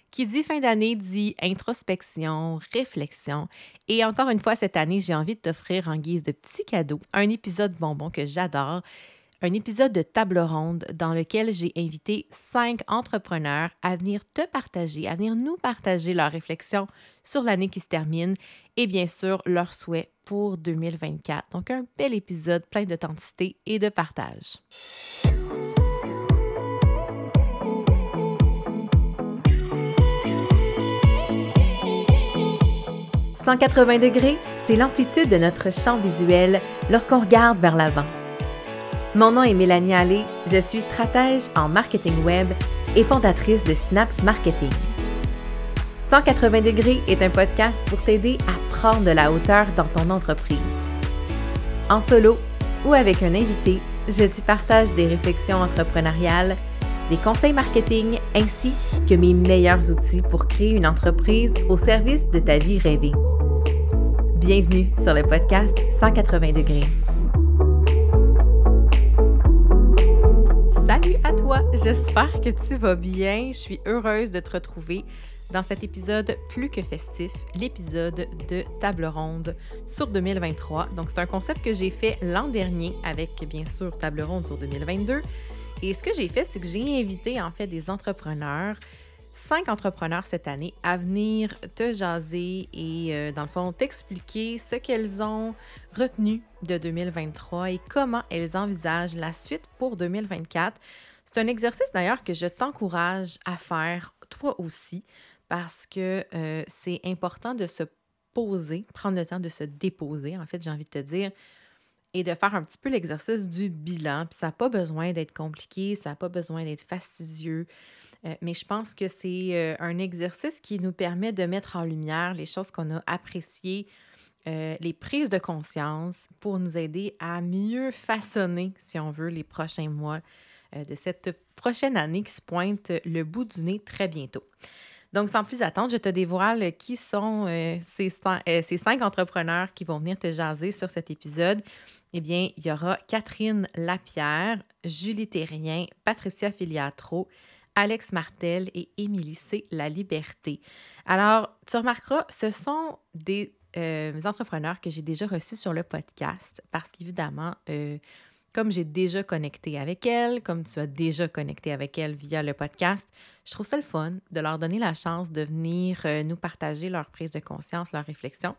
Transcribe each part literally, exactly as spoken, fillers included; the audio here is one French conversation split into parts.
Qui dit fin d'année dit introspection, réflexion. Et encore une fois, cette année, j'ai envie de t'offrir en guise de petit cadeau un épisode bonbon que j'adore, un épisode de table ronde dans lequel j'ai invité cinq entrepreneurs à venir te partager, à venir nous partager leurs réflexions sur l'année qui se termine et bien sûr leurs souhaits pour deux mille vingt-quatre. Donc un bel épisode plein d'authenticité et de partage. cent quatre-vingts degrés, c'est l'amplitude de notre champ visuel lorsqu'on regarde vers l'avant. Mon nom est Mélanie Allé, je suis stratège en marketing web et fondatrice de Synapse Marketing. cent quatre-vingts degrés est un podcast pour t'aider à prendre de la hauteur dans ton entreprise. En solo ou avec un invité, je t'y partage des réflexions entrepreneuriales, des conseils marketing ainsi que mes meilleurs outils pour créer une entreprise au service de ta vie rêvée. Bienvenue sur le podcast cent quatre-vingts degrés. Salut à toi, j'espère que tu vas bien. Je suis heureuse de te retrouver dans cet épisode plus que festif, l'épisode de Table ronde sur deux mille vingt-trois. Donc, c'est un concept que j'ai fait l'an dernier avec, bien sûr, Table ronde sur deux mille vingt-deux. Et ce que j'ai fait, c'est que j'ai invité, en fait, des entrepreneurs, cinq entrepreneurs cette année, à venir te jaser et, euh, dans le fond, t'expliquer ce qu'elles ont retenu de deux mille vingt-trois et comment elles envisagent la suite pour deux mille vingt-quatre. C'est un exercice, d'ailleurs, que je t'encourage à faire, toi aussi, parce que euh, c'est important de se poser, prendre le temps de se déposer, en fait, j'ai envie de te dire, et de faire un petit peu l'exercice du bilan. Puis ça n'a pas besoin d'être compliqué, ça n'a pas besoin d'être fastidieux, euh, mais je pense que c'est euh, un exercice qui nous permet de mettre en lumière les choses qu'on a appréciées, euh, les prises de conscience pour nous aider à mieux façonner, si on veut, les prochains mois euh, de cette prochaine année qui se pointe le bout du nez très bientôt. Donc, sans plus attendre, je te dévoile qui sont euh, ces, cinq, euh, ces cinq entrepreneurs qui vont venir te jaser sur cet épisode. Eh bien, il y aura Catherine Lapierre, Julie Thérien, Patricia Filiatro, Alex Martel et Émilie C. La Liberté. Alors, tu remarqueras, ce sont des euh, entrepreneurs que j'ai déjà reçus sur le podcast parce qu'évidemment, euh, comme j'ai déjà connecté avec elles, comme tu as déjà connecté avec elles via le podcast, je trouve ça le fun de leur donner la chance de venir euh, nous partager leur prise de conscience, leurs réflexions.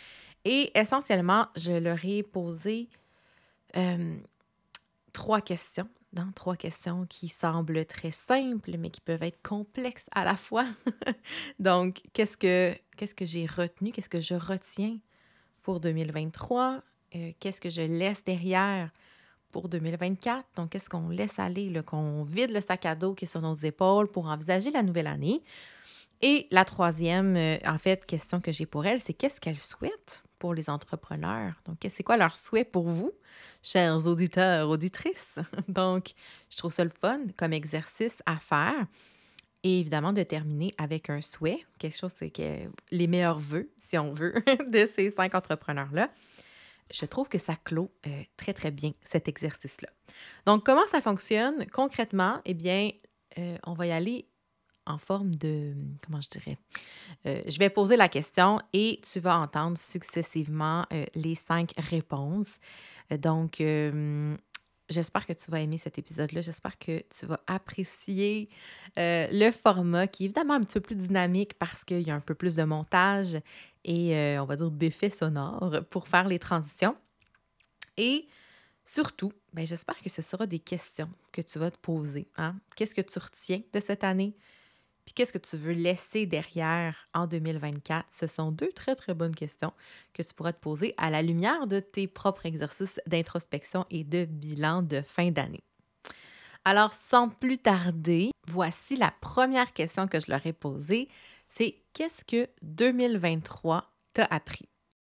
Et essentiellement, je leur ai posé euh, trois questions, dans trois questions qui semblent très simples, mais qui peuvent être complexes à la fois. Donc, qu'est-ce que, qu'est-ce que j'ai retenu, qu'est-ce que je retiens pour deux mille vingt-trois? Euh, qu'est-ce que je laisse derrière pour deux mille vingt-quatre? Donc, qu'est-ce qu'on laisse aller, là, qu'on vide le sac à dos qui est sur nos épaules pour envisager la nouvelle année? Et la troisième, euh, en fait, question que j'ai pour elles, c'est qu'est-ce qu'elles souhaitent pour les entrepreneurs? Donc, c'est quoi leur souhait pour vous, chers auditeurs, auditrices? Donc, je trouve ça le fun comme exercice à faire. Et évidemment, de terminer avec un souhait, quelque chose, c'est que les meilleurs vœux, si on veut, de ces cinq entrepreneurs-là. Je trouve que ça clôt euh, très, très bien cet exercice-là. Donc, comment ça fonctionne concrètement? Eh bien, euh, on va y aller en forme de, comment je dirais, euh, je vais poser la question et tu vas entendre successivement euh, les cinq réponses. Euh, donc, euh, j'espère que tu vas aimer cet épisode-là. J'espère que tu vas apprécier euh, le format qui est évidemment un petit peu plus dynamique parce qu'il y a un peu plus de montage et, euh, on va dire, d'effets sonores pour faire les transitions. Et surtout, ben, j'espère que ce sera des questions que tu vas te poser. Hein? Qu'est-ce que tu retiens de cette année? Puis qu'est-ce que tu veux laisser derrière en deux mille vingt-quatre? Ce sont deux très, très bonnes questions que tu pourras te poser à la lumière de tes propres exercices d'introspection et de bilan de fin d'année. Alors, sans plus tarder, voici la première question que je leur ai posée. C'est qu'est-ce que deux mille vingt-trois t'a appris?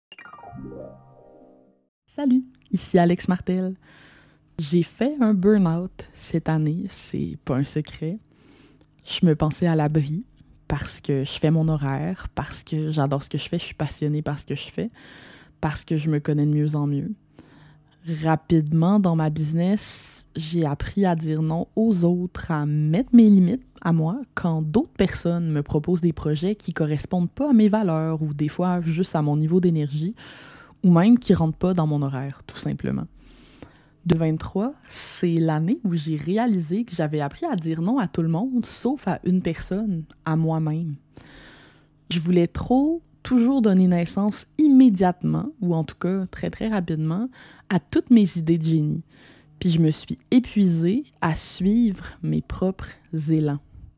Salut, ici Alex Martel. J'ai fait un burn-out cette année, c'est pas un secret. Je me pensais à l'abri parce que je fais mon horaire, parce que j'adore ce que je fais, je suis passionnée par ce que je fais, parce que je me connais de mieux en mieux. Rapidement, dans ma business, j'ai appris à dire non aux autres, à mettre mes limites à moi quand d'autres personnes me proposent des projets qui correspondent pas à mes valeurs ou des fois juste à mon niveau d'énergie ou même qui rentrent pas dans mon horaire, tout simplement. deux mille vingt-trois, c'est l'année où j'ai réalisé que j'avais appris à dire non à tout le monde, sauf à une personne, à moi-même. Je voulais trop toujours donner naissance immédiatement, ou en tout cas très très rapidement, à toutes mes idées de génie. Puis je me suis épuisée à suivre mes propres élans.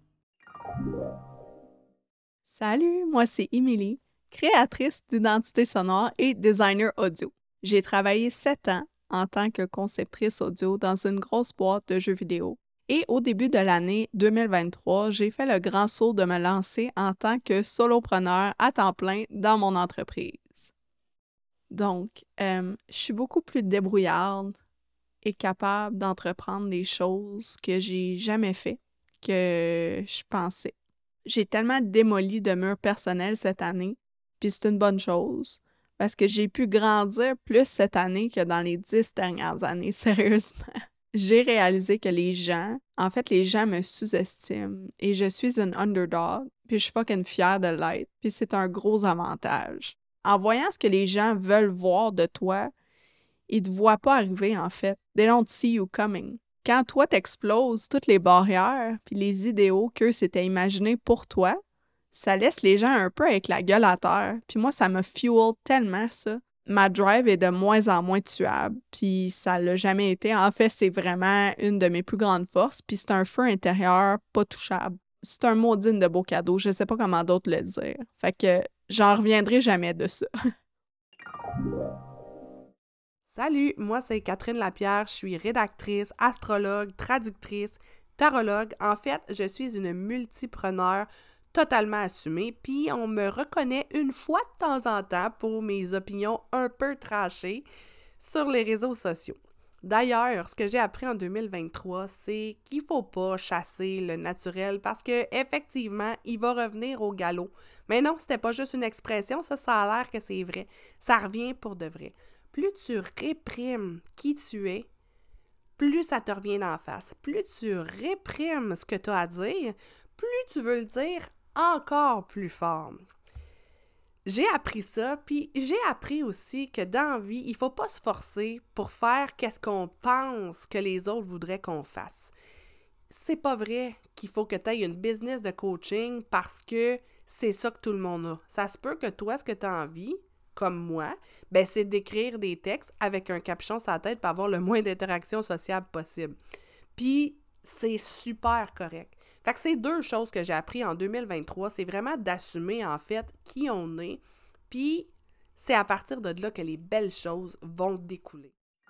Salut, moi c'est Émilie, créatrice d'identité sonore et designer audio. J'ai travaillé sept ans en tant que conceptrice audio dans une grosse boîte de jeux vidéo. Et au début de l'année deux mille vingt-trois, j'ai fait le grand saut de me lancer en tant que solopreneur à temps plein dans mon entreprise. Donc, euh, je suis beaucoup plus débrouillarde et capable d'entreprendre des choses que j'ai jamais fait, que je pensais. J'ai tellement démoli de murs personnels cette année, puis c'est une bonne chose, parce que j'ai pu grandir plus cette année que dans les dix dernières années, sérieusement. J'ai réalisé que les gens, en fait, les gens me sous-estiment et je suis une underdog, puis je suis fucking fière de l'être, puis c'est un gros avantage. En voyant ce que les gens veulent voir de toi, ils te voient pas arriver, en fait. They don't see you coming. Quand toi t'exploses toutes les barrières puis les idéaux qu'eux s'étaient imaginés pour toi, ça laisse les gens un peu avec la gueule à terre. Puis moi, ça me fuel tellement, ça. Ma drive est de moins en moins tuable, puis ça l'a jamais été. En fait, c'est vraiment une de mes plus grandes forces, puis c'est un feu intérieur pas touchable. C'est un mot digne de beau cadeau, je sais pas comment d'autres le dire. Fait que j'en reviendrai jamais de ça. Salut, moi c'est Catherine Lapierre, je suis rédactrice, astrologue, traductrice, tarologue. En fait, je suis une multipreneur totalement assumée, puis on me reconnaît une fois de temps en temps pour mes opinions un peu tranchées sur les réseaux sociaux. D'ailleurs, ce que j'ai appris en deux mille vingt-trois, c'est qu'il faut pas chasser le naturel parce que effectivement, il va revenir au galop. Mais non, c'était pas juste une expression, ça, ça a l'air que c'est vrai. Ça revient pour de vrai. Plus tu réprimes qui tu es, plus ça te revient d'en face. Plus tu réprimes ce que tu as à dire, plus tu veux le dire encore plus fort. J'ai appris ça, puis j'ai appris aussi que dans la vie, il faut pas se forcer pour faire qu'est-ce qu'on pense que les autres voudraient qu'on fasse. C'est pas vrai qu'il faut que tu aies une business de coaching parce que c'est ça que tout le monde a. Ça se peut que toi, ce que tu as envie, comme moi, ben c'est d'écrire des textes avec un capuchon sur la tête pour avoir le moins d'interactions sociales possible. Puis, c'est super correct. Fait que c'est deux choses que j'ai appris en deux mille vingt-trois, c'est vraiment d'assumer, en fait, qui on est, puis c'est à partir de là que les belles choses vont découler.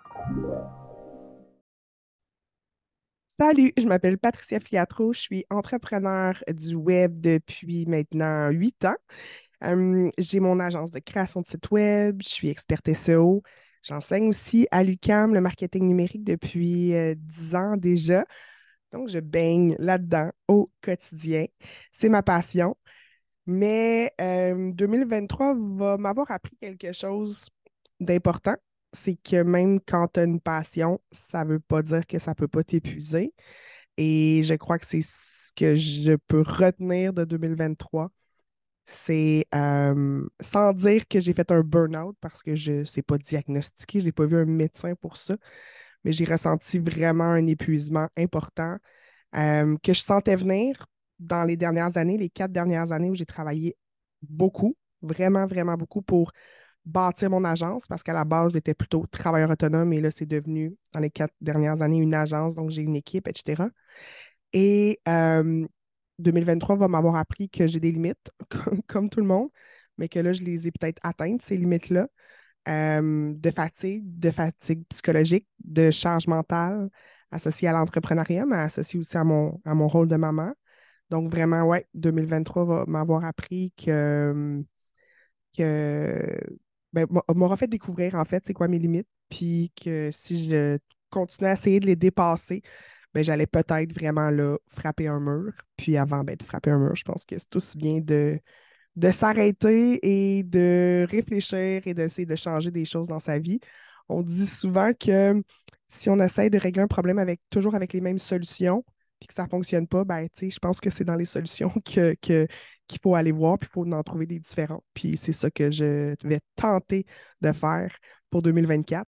Salut, je m'appelle Patricia Filiatro, je suis entrepreneur du web depuis maintenant huit ans. Um, j'ai mon agence de création de site web, je suis experte S E O. J'enseigne aussi à l'U Q A M le marketing numérique depuis euh, dix ans déjà. Donc, je baigne là-dedans au quotidien. C'est ma passion. Mais euh, deux mille vingt-trois va m'avoir appris quelque chose d'important. C'est que même quand tu as une passion, ça ne veut pas dire que ça ne peut pas t'épuiser. Et je crois que c'est ce que je peux retenir de deux mille vingt-trois. C'est euh, sans dire que j'ai fait un burn-out parce que je ne sais pas diagnostiqué, je n'ai pas vu un médecin pour ça, mais j'ai ressenti vraiment un épuisement important euh, que je sentais venir dans les dernières années, les quatre dernières années où j'ai travaillé beaucoup, vraiment, vraiment beaucoup pour bâtir mon agence parce qu'à la base, j'étais plutôt travailleur autonome et là, c'est devenu, dans les quatre dernières années, une agence, donc j'ai une équipe, et cetera. Et euh, deux mille vingt-trois va m'avoir appris que j'ai des limites, comme, comme tout le monde, mais que là, je les ai peut-être atteintes, ces limites-là, euh, de fatigue, de fatigue psychologique, de charge mentale associée à l'entrepreneuriat, mais associée aussi à mon, à mon rôle de maman. Donc, vraiment, ouais, deux mille vingt-trois va m'avoir appris que, que ben, m'aura fait découvrir, en fait, c'est quoi mes limites, puis que si je continuais à essayer de les dépasser, ben, j'allais peut-être vraiment là frapper un mur. Puis avant ben, de frapper un mur, je pense que c'est aussi bien de, de s'arrêter et de réfléchir et d'essayer de changer des choses dans sa vie. On dit souvent que si on essaie de régler un problème avec toujours avec les mêmes solutions, puis que ça ne fonctionne pas, ben, tu sais, je pense que c'est dans les solutions que, que, qu'il faut aller voir, puis il faut en trouver des différentes. Puis c'est ça que je vais tenter de faire pour deux mille vingt-quatre.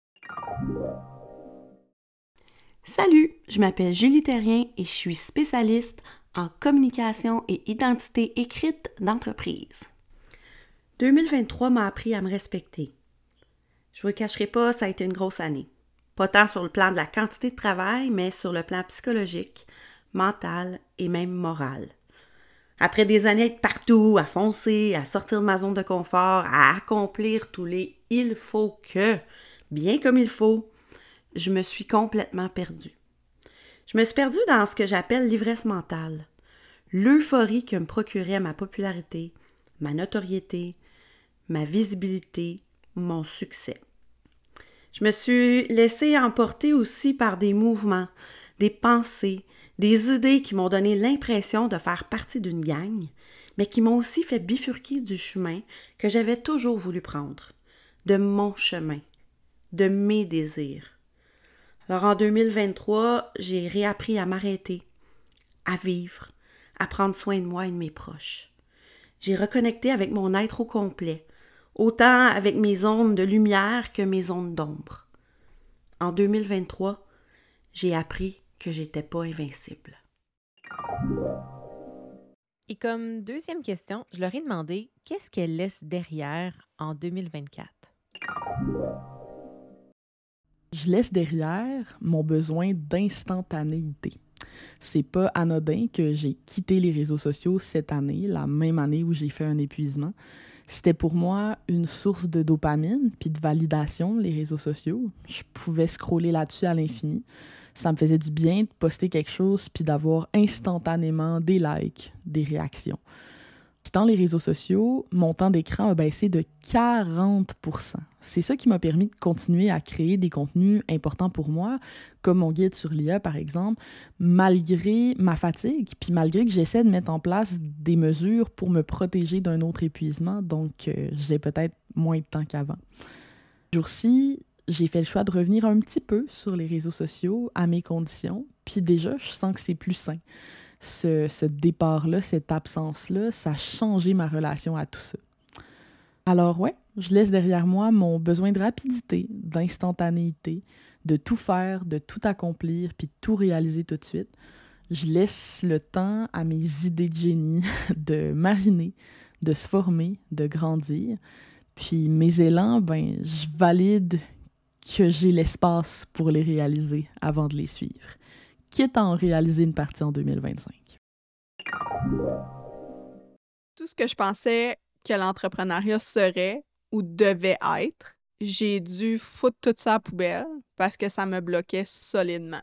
Salut, je m'appelle Julie Terrien et je suis spécialiste en communication et identité écrite d'entreprise. deux mille vingt-trois m'a appris à me respecter. Je ne vous le cacherai pas, ça a été une grosse année. Pas tant sur le plan de la quantité de travail, mais sur le plan psychologique, mental et même moral. Après des années à être partout, à foncer, à sortir de ma zone de confort, à accomplir tous les « il faut que », bien comme il faut, je me suis complètement perdue. Je me suis perdue dans ce que j'appelle l'ivresse mentale, l'euphorie que me procurait ma popularité, ma notoriété, ma visibilité, mon succès. Je me suis laissée emporter aussi par des mouvements, des pensées, des idées qui m'ont donné l'impression de faire partie d'une gang, mais qui m'ont aussi fait bifurquer du chemin que j'avais toujours voulu prendre, de mon chemin, de mes désirs. Alors en deux mille vingt-trois, j'ai réappris à m'arrêter, à vivre, à prendre soin de moi et de mes proches. J'ai reconnecté avec mon être au complet, autant avec mes zones de lumière que mes zones d'ombre. En deux mille vingt-trois, j'ai appris que j'étais pas invincible. Et comme deuxième question, je leur ai demandé qu'est-ce qu'elles laissent derrière en deux mille vingt-quatre. Je laisse derrière mon besoin d'instantanéité. C'est pas anodin que j'ai quitté les réseaux sociaux cette année, la même année où j'ai fait un épuisement. C'était pour moi une source de dopamine puis de validation, les réseaux sociaux. Je pouvais scroller là-dessus à l'infini. Ça me faisait du bien de poster quelque chose puis d'avoir instantanément des likes, des réactions. Dans les réseaux sociaux, mon temps d'écran a baissé de quarante pour cent. C'est ça qui m'a permis de continuer à créer des contenus importants pour moi, comme mon guide sur l'I A, par exemple, malgré ma fatigue, puis malgré que j'essaie de mettre en place des mesures pour me protéger d'un autre épuisement, donc euh, j'ai peut-être moins de temps qu'avant. Ce jour-ci, j'ai fait le choix de revenir un petit peu sur les réseaux sociaux à mes conditions, puis déjà, je sens que c'est plus sain. Ce, ce départ-là, cette absence-là, ça a changé ma relation à tout ça. Alors ouais, je laisse derrière moi mon besoin de rapidité, d'instantanéité, de tout faire, de tout accomplir, puis de tout réaliser tout de suite. Je laisse le temps à mes idées de génie de mariner, de se former, de grandir. Puis mes élans, ben, je valide que j'ai l'espace pour les réaliser avant de les suivre, quitte à en réaliser une partie en deux mille vingt-cinq. Tout ce que je pensais que l'entrepreneuriat serait ou devait être, j'ai dû foutre tout ça à la poubelle parce que ça me bloquait solidement.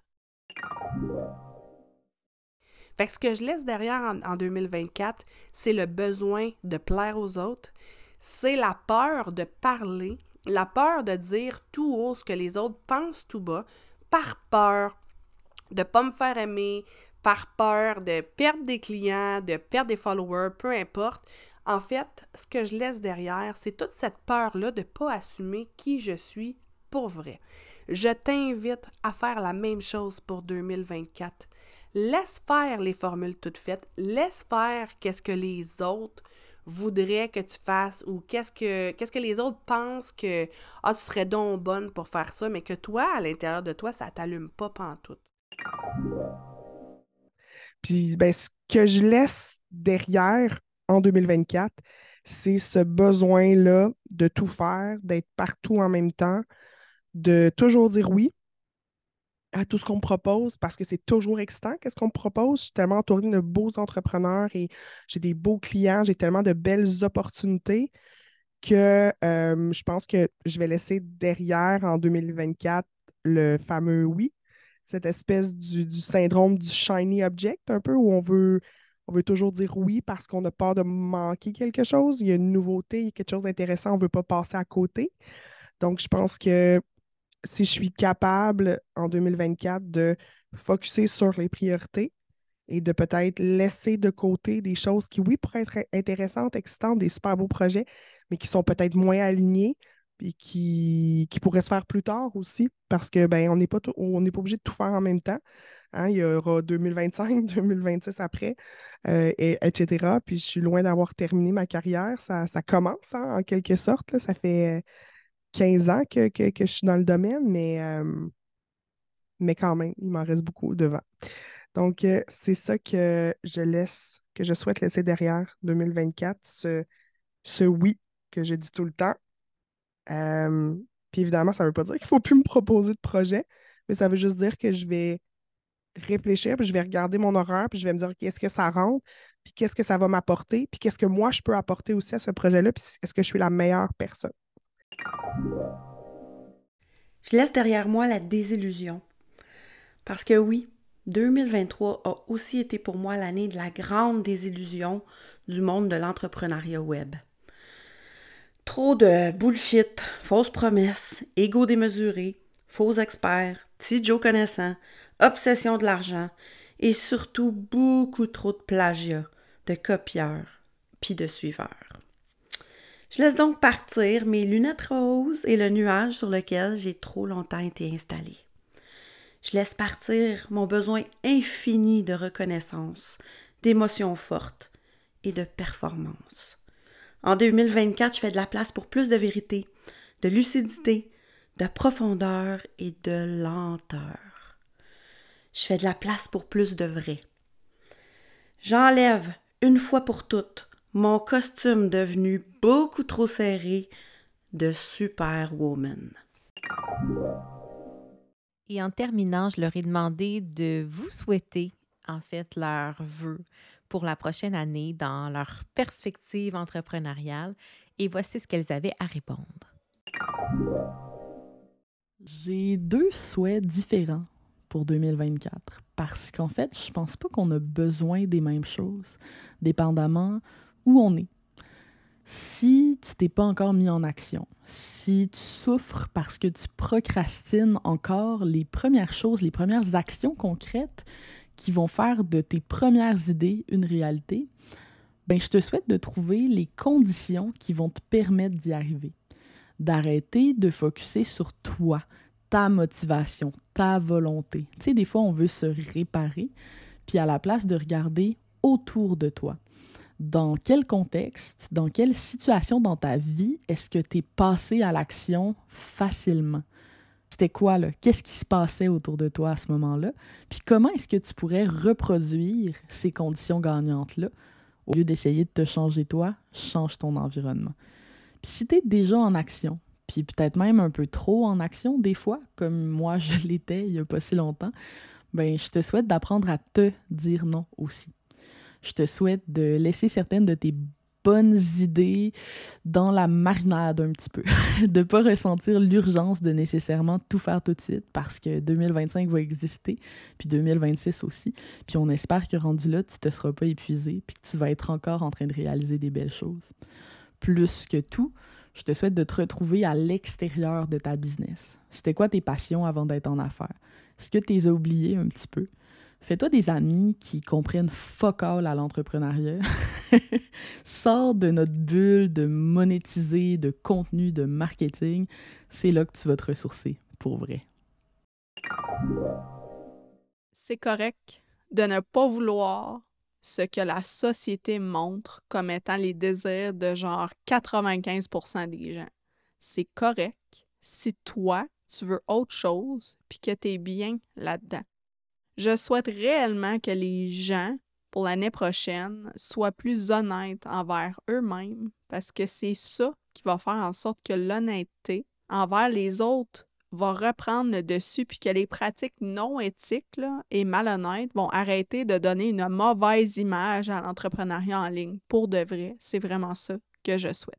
Fait que ce que je laisse derrière en, en deux mille vingt-quatre, c'est le besoin de plaire aux autres, c'est la peur de parler, la peur de dire tout haut ce que les autres pensent tout bas, par peur de pas me faire aimer, par peur de perdre des clients, de perdre des followers, peu importe. En fait, ce que je laisse derrière, c'est toute cette peur-là de pas assumer qui je suis pour vrai. Je t'invite à faire la même chose pour deux mille vingt-quatre. Laisse faire les formules toutes faites, laisse faire qu'est-ce que les autres voudraient que tu fasses ou qu'est-ce que qu'est-ce que les autres pensent que ah tu serais donc bonne pour faire ça, mais que toi, à l'intérieur de toi, ça t'allume pas pantoute. Puis, ben, ce que je laisse derrière en deux mille vingt-quatre, c'est ce besoin-là de tout faire, d'être partout en même temps, de toujours dire oui à tout ce qu'on me propose parce que c'est toujours excitant. Qu'est-ce qu'on me propose? Je suis tellement entourée de beaux entrepreneurs et j'ai des beaux clients, j'ai tellement de belles opportunités que euh, je pense que je vais laisser derrière en deux mille vingt-quatre le fameux oui, cette espèce du, du syndrome du shiny object, un peu où on veut, on veut toujours dire oui parce qu'on a peur de manquer quelque chose. Il y a une nouveauté, il y a quelque chose d'intéressant, on ne veut pas passer à côté. Donc, je pense que si je suis capable en deux mille vingt-quatre de focusser sur les priorités et de peut-être laisser de côté des choses qui, oui, pourraient être intéressantes, excitantes, des super beaux projets, mais qui sont peut-être moins alignés puis qui, qui pourrait se faire plus tard aussi, parce que ben on n'est pas, tout- on n'est pas obligé de tout faire en même temps. Hein. Il y aura deux mille vingt-cinq, deux mille vingt-six après, euh, et, etc. Puis je suis loin d'avoir terminé ma carrière. Ça, ça commence, hein, en quelque sorte. Là. Ça fait quinze ans que, que, que je suis dans le domaine, mais, euh, mais quand même, il m'en reste beaucoup devant. Donc, euh, c'est ça que je laisse, que je souhaite laisser derrière deux mille vingt-quatre, ce, ce oui que je dis tout le temps. Euh, puis évidemment, ça ne veut pas dire qu'il ne faut plus me proposer de projet, mais ça veut juste dire que je vais réfléchir, puis je vais regarder mon horaire, puis je vais me dire qu'est-ce que ça rentre, puis qu'est-ce que ça va m'apporter, puis qu'est-ce que moi je peux apporter aussi à ce projet-là, puis est-ce que je suis la meilleure personne. Je laisse derrière moi la désillusion. Parce que oui, deux mille vingt-trois a aussi été pour moi l'année de la grande désillusion du monde de l'entrepreneuriat web. Trop de bullshit, fausses promesses, ego démesuré, faux experts, petits Joe connaissants, obsession de l'argent et surtout beaucoup trop de plagiat, de copieurs puis de suiveurs. Je laisse donc partir mes lunettes roses et le nuage sur lequel j'ai trop longtemps été installée. Je laisse partir mon besoin infini de reconnaissance, d'émotions fortes et de performance. En deux mille vingt-quatre, je fais de la place pour plus de vérité, de lucidité, de profondeur et de lenteur. Je fais de la place pour plus de vrai. J'enlève, une fois pour toutes, mon costume devenu beaucoup trop serré de superwoman. Et en terminant, je leur ai demandé de vous souhaiter, en fait, leurs vœux pour la prochaine année dans leur perspective entrepreneuriale. Et voici ce qu'elles avaient à répondre. J'ai deux souhaits différents pour deux mille vingt-quatre parce qu'en fait, je pense pas qu'on a besoin des mêmes choses, dépendamment où on est. Si tu t'es pas encore mis en action, si tu souffres parce que tu procrastines encore les premières choses, les premières actions concrètes qui vont faire de tes premières idées une réalité, ben je te souhaite de trouver les conditions qui vont te permettre d'y arriver. D'arrêter de focusser sur toi, ta motivation, ta volonté. Tu sais, des fois, on veut se réparer, puis à la place de regarder autour de toi. Dans quel contexte, dans quelle situation dans ta vie est-ce que tu es passé à l'action facilement? C'était quoi, là? Qu'est-ce qui se passait autour de toi à ce moment-là? Puis comment est-ce que tu pourrais reproduire ces conditions gagnantes-là? Au lieu d'essayer de te changer toi, change ton environnement. Puis si tu es déjà en action, puis peut-être même un peu trop en action des fois, comme moi je l'étais il n'y a pas si longtemps, ben je te souhaite d'apprendre à te dire non aussi. Je te souhaite de laisser certaines de tes bonnes idées dans la marinade un petit peu. De ne pas ressentir l'urgence de nécessairement tout faire tout de suite parce que deux mille vingt-cinq va exister, puis deux mille vingt-six aussi. Puis on espère que rendu là, tu ne te seras pas épuisé puis que tu vas être encore en train de réaliser des belles choses. Plus que tout, je te souhaite de te retrouver à l'extérieur de ta business. C'était quoi tes passions avant d'être en affaires? Est-ce que tu les as oubliées un petit peu? Fais-toi des amis qui comprennent fuck all à l'entrepreneuriat. Sors de notre bulle de monétiser, de contenu, de marketing. C'est là que tu vas te ressourcer, pour vrai. C'est correct de ne pas vouloir ce que la société montre comme étant les désirs de genre quatre-vingt-quinze pour cent des gens. C'est correct si toi, tu veux autre chose puis que tu es bien là-dedans. Je souhaite réellement que les gens, pour l'année prochaine, soient plus honnêtes envers eux-mêmes parce que c'est ça qui va faire en sorte que l'honnêteté envers les autres va reprendre le dessus puis que les pratiques non éthiques là, et malhonnêtes vont arrêter de donner une mauvaise image à l'entrepreneuriat en ligne. Pour de vrai, c'est vraiment ça que je souhaite.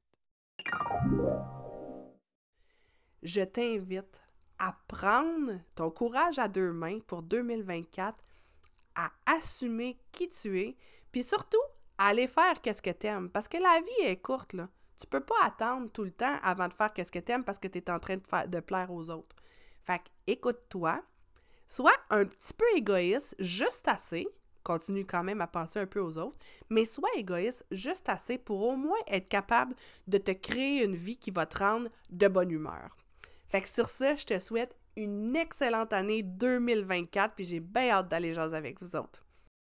Je t'invite à prendre ton courage à deux mains pour deux mille vingt-quatre, à assumer qui tu es, puis surtout, à aller faire qu'est-ce que t'aimes. Parce que la vie est courte, là. Tu peux pas attendre tout le temps avant de faire qu'est-ce que t'aimes parce que t'es en train de, faire, de plaire aux autres. Fait que, écoute-toi, sois un petit peu égoïste, juste assez, continue quand même à penser un peu aux autres, mais sois égoïste juste assez pour au moins être capable de te créer une vie qui va te rendre de bonne humeur. Fait que sur ce, je te souhaite une excellente année deux mille vingt-quatre, puis j'ai bien hâte d'aller jaser avec vous autres.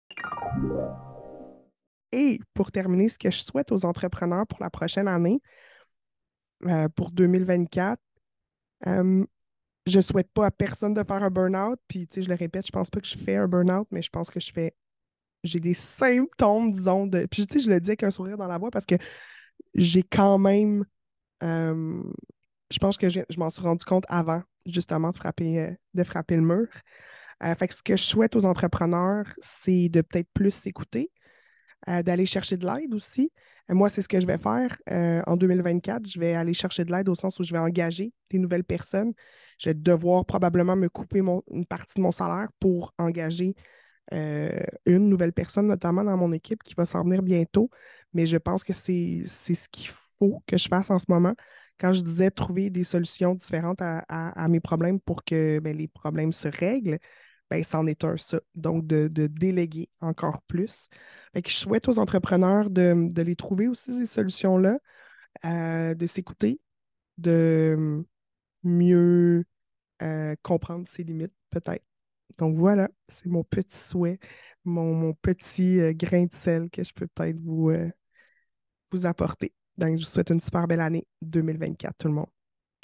Et pour terminer, ce que je souhaite aux entrepreneurs pour la prochaine année, euh, pour deux mille vingt-quatre, euh, je souhaite pas à personne de faire un burn-out. Puis, tu sais, je le répète, je pense pas que je fais un burn-out, mais je pense que je fais. J'ai des symptômes, disons, de. Puis, tu sais, je le dis avec un sourire dans la voix parce que j'ai quand même. euh, je pense que je, je m'en suis rendu compte avant, justement, de frapper, euh, de frapper le mur. Euh, fait que ce que je souhaite aux entrepreneurs, c'est de peut-être plus s'écouter, euh, d'aller chercher de l'aide aussi. Euh, moi, c'est ce que je vais faire euh, en deux mille vingt-quatre. Je vais aller chercher de l'aide au sens où je vais engager des nouvelles personnes. Je vais devoir probablement me couper mon- une partie de mon salaire pour engager euh, une nouvelle personne, notamment dans mon équipe, qui va s'en venir bientôt. Mais je pense que c'est, c'est ce qu'il faut que je fasse en ce moment. Quand je disais trouver des solutions différentes à, à- à mes problèmes pour que ben, les problèmes se règlent, ben, c'en est un, ça. Donc, de, de déléguer encore plus. Fait que je souhaite aux entrepreneurs de, de les trouver aussi, ces solutions-là, euh, de s'écouter, de mieux euh, comprendre ses limites, peut-être. Donc voilà, c'est mon petit souhait, mon, mon petit euh, grain de sel que je peux peut-être vous, euh, vous apporter. Donc, je vous souhaite une super belle année deux mille vingt-quatre, tout le monde.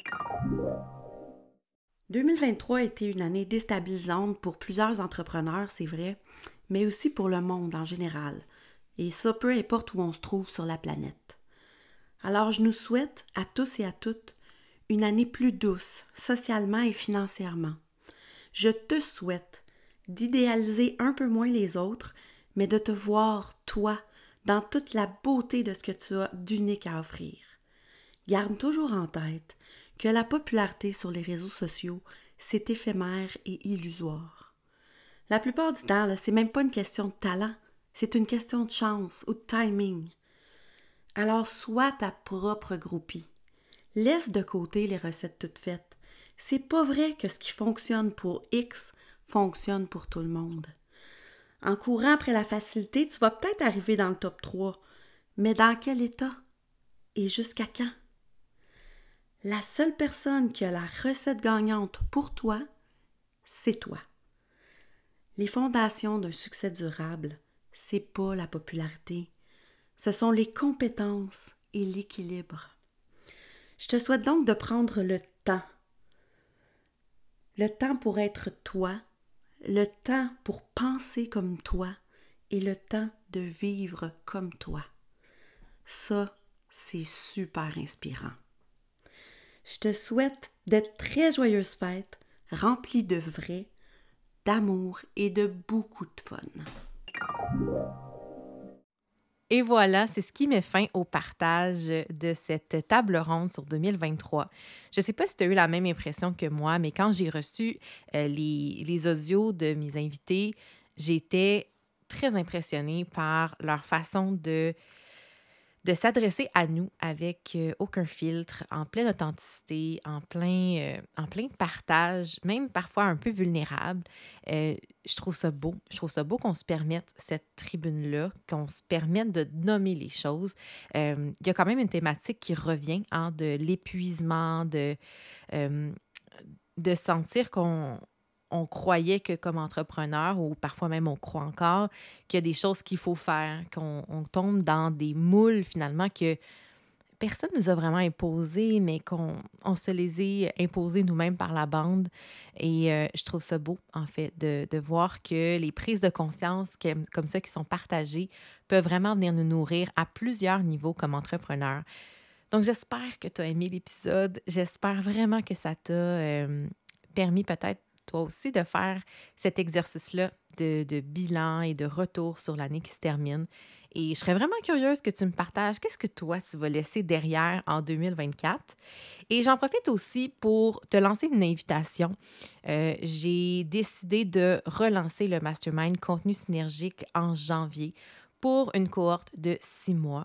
deux mille vingt-trois a été une année déstabilisante pour plusieurs entrepreneurs, c'est vrai, mais aussi pour le monde en général. Et ça, peu importe où on se trouve sur la planète. Alors, je nous souhaite à tous et à toutes une année plus douce, socialement et financièrement. Je te souhaite d'idéaliser un peu moins les autres, mais de te voir, toi, dans toute la beauté de ce que tu as d'unique à offrir. Garde toujours en tête que la popularité sur les réseaux sociaux, c'est éphémère et illusoire. La plupart du temps, là, c'est même pas une question de talent, c'est une question de chance ou de timing. Alors sois ta propre groupie. Laisse de côté les recettes toutes faites. C'est pas vrai que ce qui fonctionne pour X fonctionne pour tout le monde. En courant après la facilité, tu vas peut-être arriver dans le top trois, mais dans quel état? Et jusqu'à quand? La seule personne qui a la recette gagnante pour toi, c'est toi. Les fondations d'un succès durable, c'est pas la popularité. Ce sont les compétences et l'équilibre. Je te souhaite donc de prendre le temps. Le temps pour être toi, le temps pour penser comme toi et le temps de vivre comme toi. Ça, c'est super inspirant. Je te souhaite d'être très joyeuses fêtes, remplies de vrai, d'amour et de beaucoup de fun. Et voilà, c'est ce qui met fin au partage de cette table ronde sur deux mille vingt-trois. Je ne sais pas si tu as eu la même impression que moi, mais quand j'ai reçu euh, les, les audios de mes invités, j'étais très impressionnée par leur façon de, de s'adresser à nous avec euh, aucun filtre, en pleine authenticité, en plein, euh, en plein partage, même parfois un peu vulnérable. Euh, je trouve ça beau. Je trouve ça beau qu'on se permette cette tribune-là, qu'on se permette de nommer les choses. Euh, il y a quand même une thématique qui revient, hein, de l'épuisement, de, euh, de sentir qu'on on croyait que comme entrepreneur, ou parfois même on croit encore, qu'il y a des choses qu'il faut faire, qu'on on tombe dans des moules finalement que personne ne nous a vraiment imposés, mais qu'on on se les a imposés nous-mêmes par la bande. Et euh, je trouve ça beau, en fait, de, de voir que les prises de conscience que, comme ça qui sont partagées peuvent vraiment venir nous nourrir à plusieurs niveaux comme entrepreneurs. Donc, j'espère que tu as aimé l'épisode. J'espère vraiment que ça t'a euh, permis peut-être toi aussi de faire cet exercice-là de, de bilan et de retour sur l'année qui se termine. Et je serais vraiment curieuse que tu me partages qu'est-ce que toi, tu vas laisser derrière en deux mille vingt-quatre. Et j'en profite aussi pour te lancer une invitation. Euh, j'ai décidé de relancer le Mastermind Contenu synergique en janvier pour une cohorte de six mois.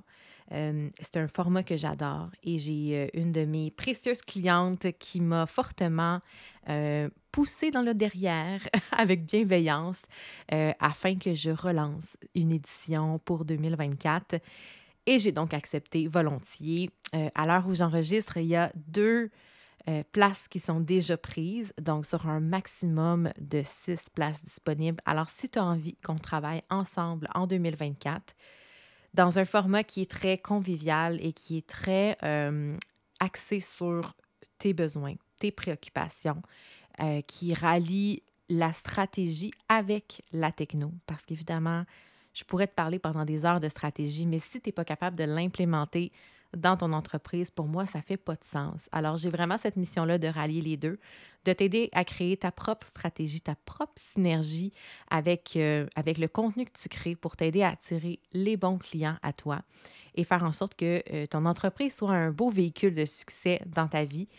Euh, c'est un format que j'adore et j'ai euh, une de mes précieuses clientes qui m'a fortement euh, poussée dans le derrière avec bienveillance euh, afin que je relance une édition pour deux mille vingt-quatre. Et j'ai donc accepté volontiers. Euh, à l'heure où j'enregistre, il y a deux euh, places qui sont déjà prises, donc sur un maximum de six places disponibles. Alors, si tu as envie qu'on travaille ensemble en deux mille vingt-quatre, dans un format qui est très convivial et qui est très euh, axé sur tes besoins, tes préoccupations, euh, qui rallie la stratégie avec la techno, parce qu'évidemment, je pourrais te parler pendant des heures de stratégie, mais si tu n'es pas capable de l'implémenter dans ton entreprise, pour moi, ça ne fait pas de sens. Alors, j'ai vraiment cette mission-là de rallier les deux, de t'aider à créer ta propre stratégie, ta propre synergie avec, euh, avec le contenu que tu crées pour t'aider à attirer les bons clients à toi et faire en sorte que euh, ton entreprise soit un beau véhicule de succès dans ta vie.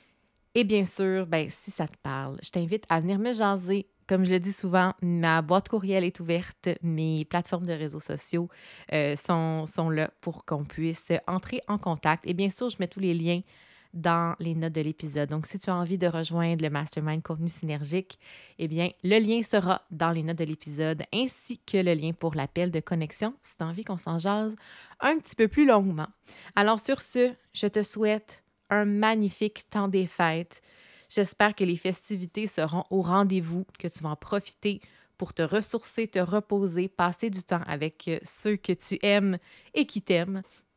Et bien sûr, ben, si ça te parle, je t'invite à venir me jaser. Comme je le dis souvent, ma boîte courriel est ouverte, mes plateformes de réseaux sociaux euh, sont, sont là pour qu'on puisse entrer en contact. Et bien sûr, je mets tous les liens dans les notes de l'épisode. Donc, si tu as envie de rejoindre le Mastermind Contenu Synergique, eh bien, le lien sera dans les notes de l'épisode, ainsi que le lien pour l'appel de connexion, si tu as envie qu'on s'en jase un petit peu plus longuement. Alors, sur ce, je te souhaite un magnifique temps des fêtes. J'espère que les festivités seront au rendez-vous, que tu vas en profiter pour te ressourcer, te reposer, passer du temps avec ceux que tu aimes et qui t'aiment.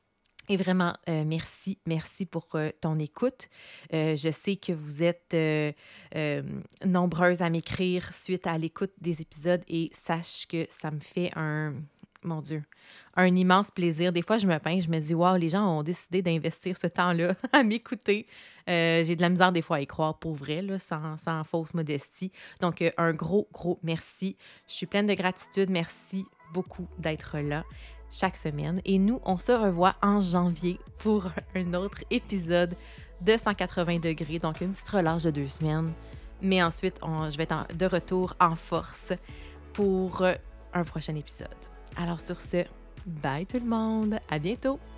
Et vraiment, euh, merci, merci pour euh, ton écoute. Euh, je sais que vous êtes euh, euh, nombreuses à m'écrire suite à l'écoute des épisodes et sache que ça me fait un... Mon Dieu, un immense plaisir. Des fois, je me peins, je me dis, wow, les gens ont décidé d'investir ce temps-là à m'écouter. Euh, j'ai de la misère des fois à y croire pour vrai, là, sans, sans fausse modestie. Donc, euh, un gros, gros merci. Je suis pleine de gratitude. Merci beaucoup d'être là chaque semaine. Et nous, on se revoit en janvier pour un autre épisode de cent quatre-vingts degrés. Donc, une petite relâche de deux semaines. Mais ensuite, on, je vais être en, de retour en force pour un prochain épisode. Alors sur ce, bye tout le monde, à bientôt!